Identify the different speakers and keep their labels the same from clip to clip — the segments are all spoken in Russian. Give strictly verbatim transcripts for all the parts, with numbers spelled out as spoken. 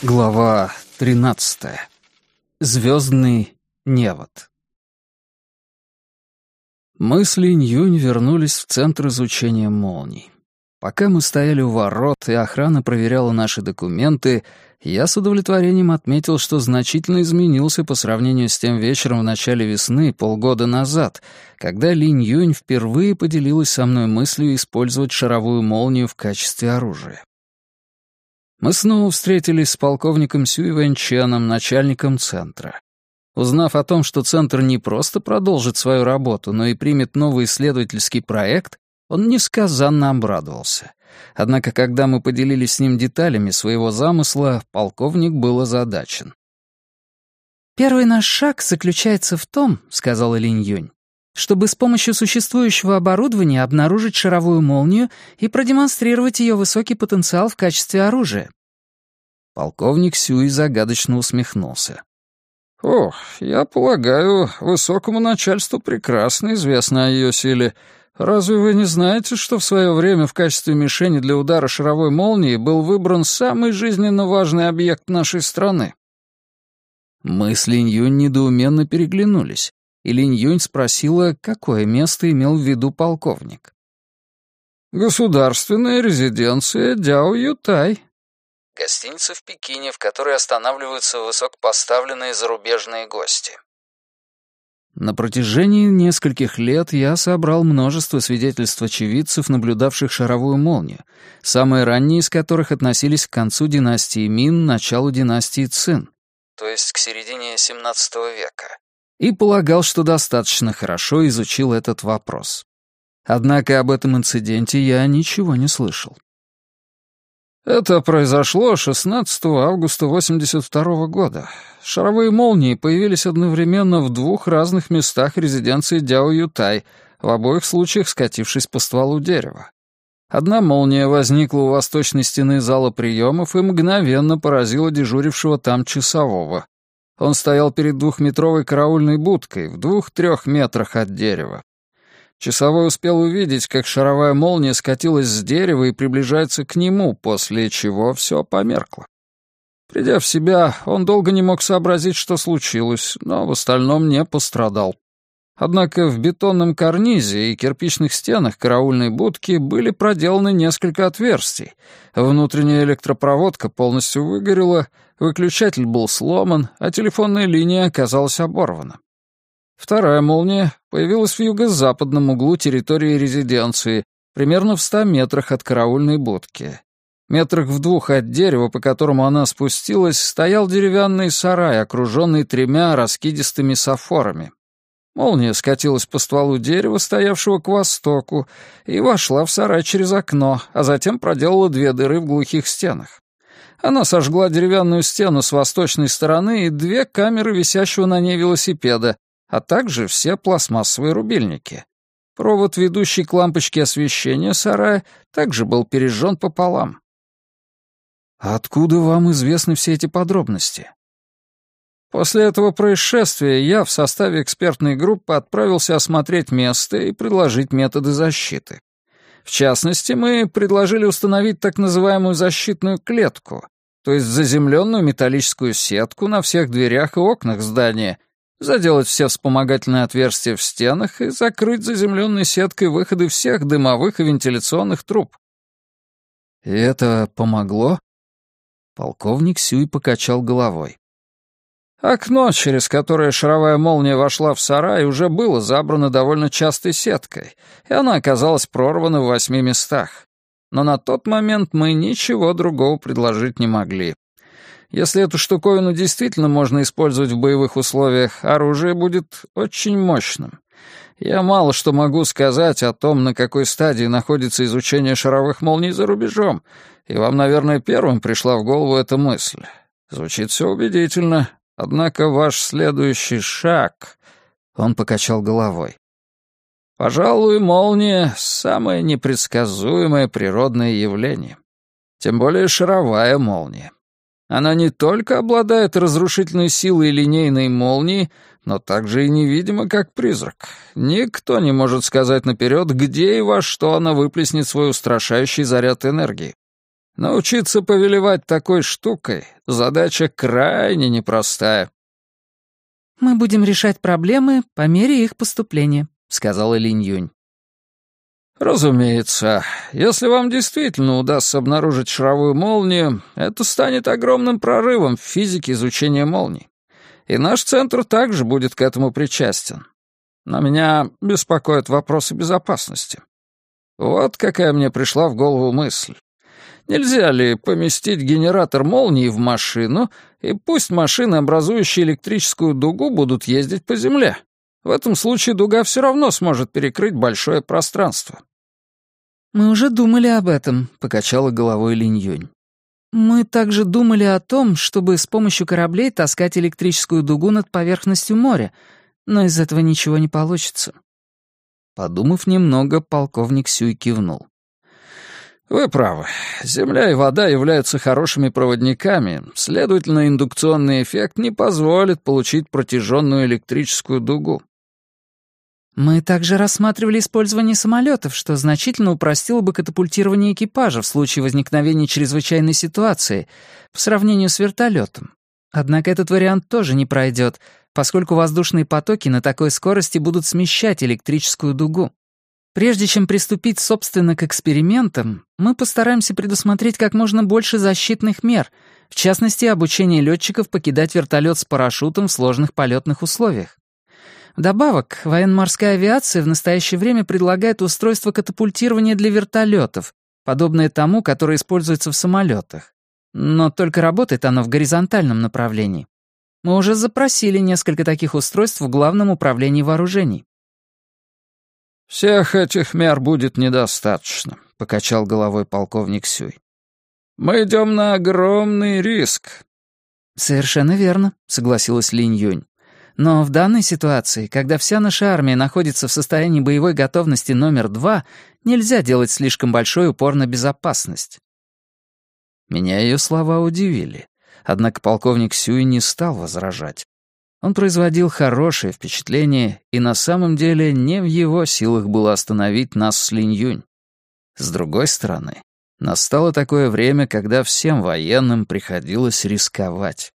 Speaker 1: Глава тринадцатая. Звездный невод. Мы с Линь-Юнь вернулись в Центр изучения молний. Пока мы стояли у ворот, и охрана проверяла наши документы, я с удовлетворением отметил, что значительно изменился по сравнению с тем вечером в начале весны полгода назад, когда Линь-Юнь впервые поделилась со мной мыслью использовать шаровую молнию в качестве оружия. Мы снова встретились с полковником Сюй Вэньченом, начальником центра. Узнав о том, что центр не просто продолжит свою работу, но и примет новый исследовательский проект, он несказанно обрадовался. Однако, когда мы поделились с ним деталями своего замысла, полковник был озадачен. «Первый наш шаг заключается в том, — сказала Линь-Юнь, — чтобы с помощью существующего оборудования обнаружить шаровую молнию и продемонстрировать ее высокий потенциал в качестве оружия». Полковник Сюй загадочно усмехнулся. «Ох, я полагаю, высокому начальству прекрасно известно о ее силе. Разве вы не знаете, что в свое время в качестве мишени для удара шаровой молнии был выбран самый жизненно важный объект нашей страны?» Мы с Линь-Юнь недоуменно переглянулись, и Линь-Юнь спросила, какое место имел в виду полковник. «Государственная резиденция Дяо-Ютай». Гостиница в Пекине, в которой останавливаются высокопоставленные зарубежные гости. На протяжении нескольких лет я собрал множество свидетельств очевидцев, наблюдавших шаровую молнию, самые ранние из которых относились к концу династии Мин, началу династии Цин, то есть к середине семнадцатого века, и полагал, что достаточно хорошо изучил этот вопрос. Однако об этом инциденте я ничего не слышал. Это произошло шестнадцатого августа восемьдесят второго года. Шаровые молнии появились одновременно в двух разных местах резиденции Дяо-Ютай, в обоих случаях скатившись по стволу дерева. Одна молния возникла у восточной стены зала приемов и мгновенно поразила дежурившего там часового. Он стоял перед двухметровой караульной будкой в двух-трех метрах от дерева. Часовой успел увидеть, как шаровая молния скатилась с дерева и приближается к нему, после чего все померкло. Придя в себя, он долго не мог сообразить, что случилось, но в остальном не пострадал. Однако в бетонном карнизе и кирпичных стенах караульной будки были проделаны несколько отверстий. Внутренняя электропроводка полностью выгорела, выключатель был сломан, а телефонная линия оказалась оборвана. Вторая молния появилась в юго-западном углу территории резиденции, примерно в ста метрах от караульной будки. Метрах в двух от дерева, по которому она спустилась, стоял деревянный сарай, окруженный тремя раскидистыми софорами. Молния скатилась по стволу дерева, стоявшего к востоку, и вошла в сарай через окно, а затем проделала две дыры в глухих стенах. Она сожгла деревянную стену с восточной стороны и две камеры висящего на ней велосипеда, а также все пластмассовые рубильники. Провод, ведущий к лампочке освещения сарая, также был пережжен пополам. «Откуда вам известны все эти подробности?» После этого происшествия я в составе экспертной группы отправился осмотреть место и предложить методы защиты. В частности, мы предложили установить так называемую защитную клетку, то есть заземленную металлическую сетку на всех дверях и окнах здания, заделать все вспомогательные отверстия в стенах и закрыть заземленной сеткой выходы всех дымовых и вентиляционных труб. И это помогло? Полковник Сюй покачал головой. Окно, через которое шаровая молния вошла в сарай, уже было забрано довольно частой сеткой, и она оказалась прорвана в восьми местах. Но на тот момент мы ничего другого предложить не могли. Если эту штуковину действительно можно использовать в боевых условиях, оружие будет очень мощным. Я мало что могу сказать о том, на какой стадии находится изучение шаровых молний за рубежом, и вам, наверное, первым пришла в голову эта мысль. Звучит все убедительно, однако ваш следующий шаг... Он покачал головой. Пожалуй, молния — самое непредсказуемое природное явление. Тем более шаровая молния. Она не только обладает разрушительной силой линейной молнии, но также и невидима, как призрак. Никто не может сказать наперед, где и во что она выплеснет свой устрашающий заряд энергии. Научиться повелевать такой штукой — задача крайне непростая».
Speaker 2: «Мы будем решать проблемы по мере их поступления», — сказала Линь-Юнь.
Speaker 1: «Разумеется, если вам действительно удастся обнаружить шаровую молнию, это станет огромным прорывом в физике изучения молний. И наш центр также будет к этому причастен. Но меня беспокоят вопросы безопасности. Вот какая мне пришла в голову мысль. Нельзя ли поместить генератор молнии в машину, и пусть машины, образующие электрическую дугу, будут ездить по земле? В этом случае дуга все равно сможет перекрыть большое пространство».
Speaker 2: «Мы уже думали об этом», — покачала головой Линь-Юнь. «Мы также думали о том, чтобы с помощью кораблей таскать электрическую дугу над поверхностью моря, но из этого ничего не получится».
Speaker 1: Подумав немного, полковник Сюй кивнул. «Вы правы. Земля и вода являются хорошими проводниками, следовательно, индукционный эффект не позволит получить протяженную электрическую дугу».
Speaker 2: «Мы также рассматривали использование самолетов, что значительно упростило бы катапультирование экипажа в случае возникновения чрезвычайной ситуации по сравнению с вертолетом. Однако этот вариант тоже не пройдет, поскольку воздушные потоки на такой скорости будут смещать электрическую дугу. Прежде чем приступить, собственно, к экспериментам, мы постараемся предусмотреть как можно больше защитных мер, в частности, обучение летчиков покидать вертолет с парашютом в сложных полетных условиях. Вдобавок, военно-морская авиация в настоящее время предлагает устройство катапультирования для вертолетов, подобное тому, которое используется в самолетах. Но только работает оно в горизонтальном направлении. Мы уже запросили несколько таких устройств в Главном управлении вооружений.
Speaker 1: «Всех этих мер будет недостаточно», — покачал головой полковник Сюй. «Мы идем на огромный риск».
Speaker 2: «Совершенно верно», — согласилась Линь-Юнь. «Но в данной ситуации, когда вся наша армия находится в состоянии боевой готовности номер два, нельзя делать слишком большой упор на безопасность». Меня ее слова удивили, однако полковник Сюй не стал возражать. Он производил хорошее впечатление, и на самом деле не в его силах было остановить нас с Линь-Юнь. С другой стороны, настало такое время, когда всем военным приходилось рисковать.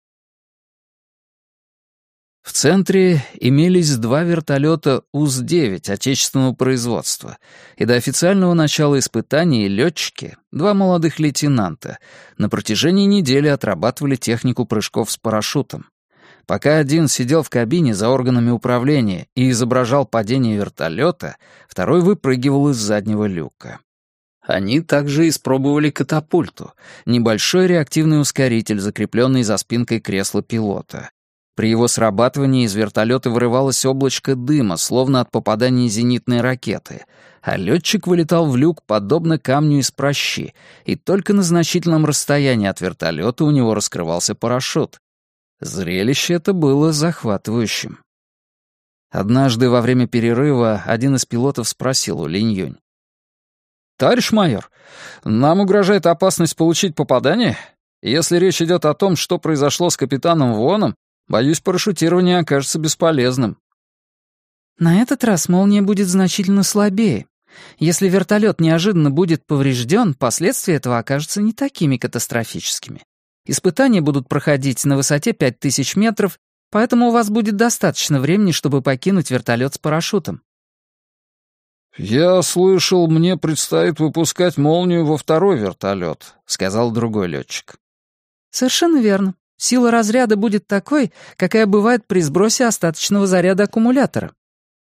Speaker 2: В центре имелись два вертолета уз девять отечественного производства, и до официального начала испытаний летчики, два молодых лейтенанта, на протяжении недели отрабатывали технику прыжков с парашютом. Пока один сидел в кабине за органами управления и изображал падение вертолета, второй выпрыгивал из заднего люка. Они также испробовали катапульту, небольшой реактивный ускоритель, закрепленный за спинкой кресла пилота. При его срабатывании из вертолета вырывалось облачко дыма, словно от попадания зенитной ракеты, а летчик вылетал в люк, подобно камню из пращи, и только на значительном расстоянии от вертолета у него раскрывался парашют. Зрелище это было захватывающим. Однажды во время перерыва один из пилотов спросил у Линь-Юнь: «Товарищ майор, нам угрожает опасность получить попадание? Если речь идет о том, что произошло с капитаном Воном, боюсь, парашютирование окажется бесполезным». «На этот раз молния будет значительно слабее. Если вертолет неожиданно будет поврежден, последствия этого окажутся не такими катастрофическими. Испытания будут проходить на высоте пять тысяч метров, поэтому у вас будет достаточно времени, чтобы покинуть вертолет с парашютом».
Speaker 1: «Я слышал, мне предстоит выпускать молнию во второй вертолет», — сказал другой летчик.
Speaker 2: «Совершенно верно. Сила разряда будет такой, какая бывает при сбросе остаточного заряда аккумулятора.